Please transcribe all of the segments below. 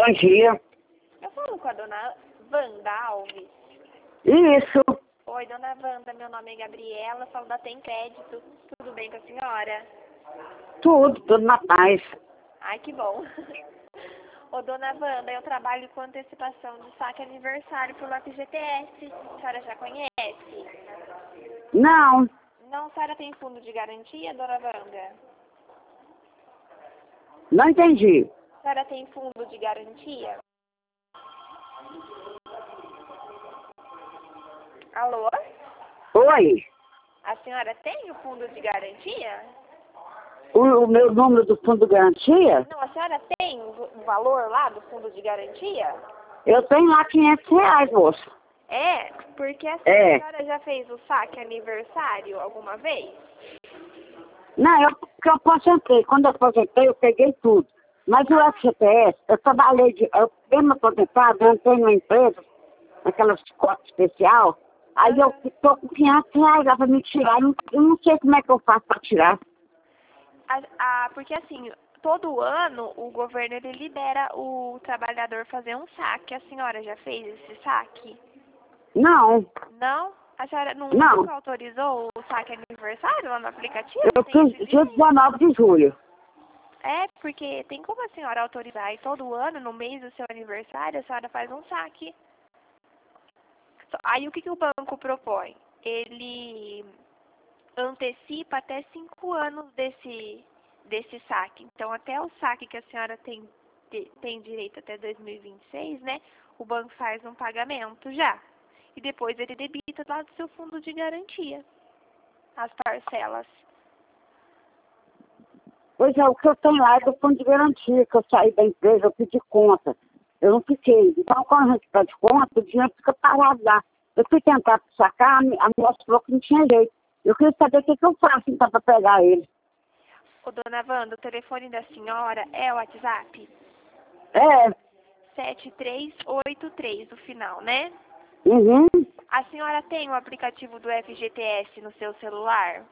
Bom dia. Eu falo com a dona Wanda Alves. Isso. Oi, dona Wanda, meu nome é Gabriela, falo da Tem Crédito. Tudo bem com a senhora? Tudo na paz. Ai, que bom. Ô, dona Wanda, eu trabalho com antecipação de saque aniversário pelo FGTS. A senhora já conhece? Não, Não, a senhora tem fundo de garantia, dona Wanda? não entendi. A senhora tem fundo de garantia? Alô? Oi. A senhora tem o fundo de garantia? O meu número do fundo de garantia? Não, a senhora tem o valor lá do fundo de garantia? Eu tenho lá R$ 500, moço. É, porque a É. senhora já fez o saque aniversário alguma vez? Não, porque eu aposentei. Quando eu aposentei, eu peguei tudo. Mas o FGTS, eu trabalhei eu mesmo aposentado, eu entrei numa empresa, naquela cota especial, aí eu tô com R$ 500 lá pra me tirar. Eu não sei como é que eu faço pra tirar. Porque assim, todo ano o governo ele libera o trabalhador fazer um saque. A senhora já fez esse saque? Não, Não? A senhora não. nunca autorizou o saque aniversário lá no aplicativo? Eu Tem fiz esse dia direito? 19 de julho. É, porque tem como a senhora autorizar e todo ano, no mês do seu aniversário, a senhora faz um saque. Aí o que o banco propõe? Ele antecipa até 5 anos desse saque. Então, até o saque que a senhora tem direito até 2026, né? O banco faz um pagamento já. E depois ele debita lá do seu fundo de garantia as parcelas. Pois é, o que eu tenho lá é do fundo de garantia, que eu saí da empresa, eu pedi conta. Eu não fiquei. Então, quando a gente pede conta, o dinheiro fica parado lá. Eu fui tentar sacar, a moça falou que não tinha jeito. Eu queria saber o que eu faço, então, para pegar ele. Ô, dona Wanda, o telefone da senhora é o WhatsApp? É. 7383, o final, né? Uhum. A senhora tem o aplicativo do FGTS no seu celular?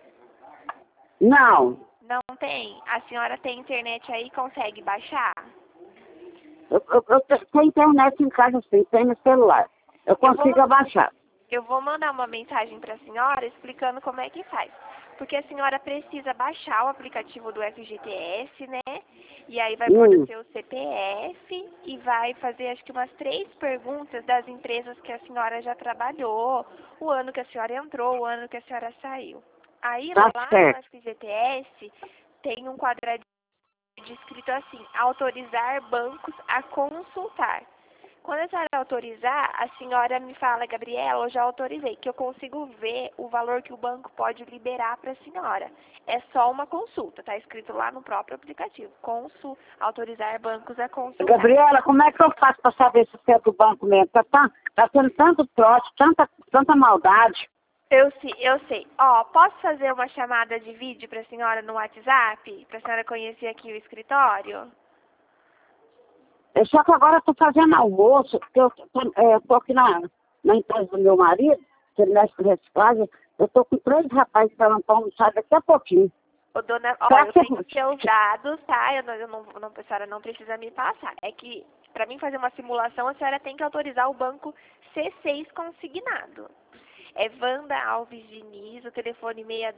Não. Não tem? A senhora tem internet aí e consegue baixar? Eu tenho internet em casa, sim, tem no celular. Eu consigo abaixar. Eu vou mandar uma mensagem para a senhora explicando como é que faz. Porque a senhora precisa baixar o aplicativo do FGTS, né? E aí vai pôr o seu CPF e vai fazer acho que umas 3 perguntas das empresas que a senhora já trabalhou, o ano que a senhora entrou, o ano que a senhora saiu. Aí Tá lá certo. no FGTS tem um quadradinho escrito assim, autorizar bancos a consultar. Quando a senhora autorizar, a senhora me fala, Gabriela, eu já autorizei, que eu consigo ver o valor que o banco pode liberar para a senhora. É só uma consulta, tá escrito lá no próprio aplicativo. Autorizar bancos a consultar. Gabriela, como é que eu faço para saber se é do banco mesmo? Tá tendo tanto trote, tanta maldade. Eu sei. Ó, posso fazer uma chamada de vídeo para a senhora no WhatsApp? Para a senhora conhecer aqui o escritório? Só que agora eu tô fazendo almoço, porque eu tô aqui na empresa do meu marido, que ele mexe com reciclagem. Eu tô com 3 rapazes para almoçar daqui a pouquinho. Ô, dona, ó, eu tenho os seus dados, tá? A senhora não precisa me passar. É que, para mim fazer uma simulação, a senhora tem que autorizar o banco C6 consignado. É Wanda Alves Diniz, o telefone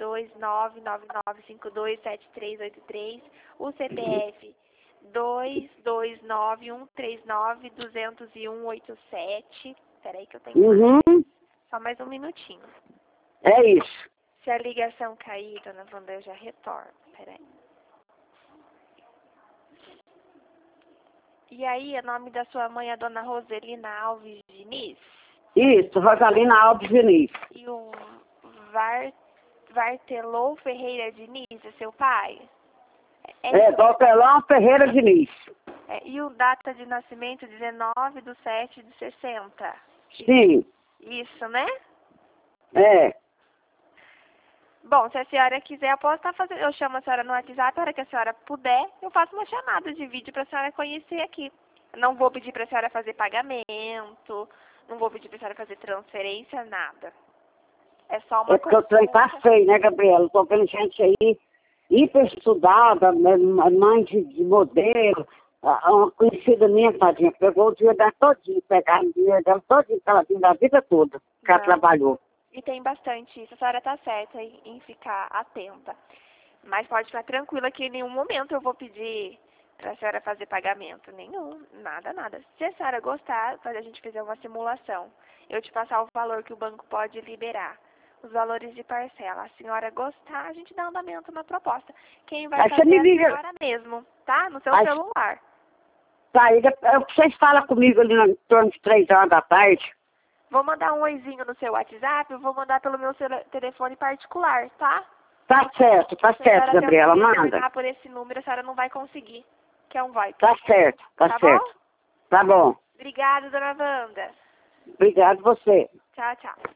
62999527383, o CPF 229139200187. Peraí que eu tenho só mais um minutinho. É isso. Se a ligação cair, dona Wanda, eu já retorno. Peraí. E aí, o nome da sua mãe é dona Roselina Alves Diniz? Isso, Rosalina Alves Diniz. E o Vartelou Ferreira Diniz é seu pai? Dortelão Ferreira Diniz. E o data de nascimento, 19/7/60? Sim. Isso, né? É. Bom, se a senhora quiser, eu posso estar fazendo. Eu chamo a senhora no WhatsApp, a hora que a senhora puder, eu faço uma chamada de vídeo para a senhora conhecer aqui. Não vou pedir para a senhora fazer pagamento, não vou pedir para a senhora fazer transferência, nada. É só uma Porque o trem tá feio, né, Gabriela? Tô vendo gente aí hiper estudada, mãe de modelo, Uma conhecida minha, tadinha, pegou o dinheiro dela todinho, pegaram o dinheiro dela todinho, que ela tinha da vida toda, que ela Não. trabalhou. E tem bastante isso. A senhora tá certa em ficar atenta. Mas pode ficar tranquila que em nenhum momento eu vou pedir pra senhora fazer pagamento. Nenhum. Nada, nada. Se a senhora gostar, a gente fizer uma simulação, eu te passar o valor que o banco pode liberar. Os valores de parcela. A senhora gostar, a gente dá andamento na proposta. Quem vai Aí você fazer me é a liga. senhora mesmo, tá? No seu Aí, celular. tá, aí vocês falam comigo ali em torno de 3 horas da tarde. Vou mandar um oizinho no seu WhatsApp, eu vou mandar pelo meu telefone particular, tá? Tá certo, Gabriela, manda. Ligar por esse número, a senhora não vai conseguir, que é um VoIP. Tá certo, Tá certo. bom? Tá bom. Obrigada, dona Wanda. Obrigado você. Tchau, tchau.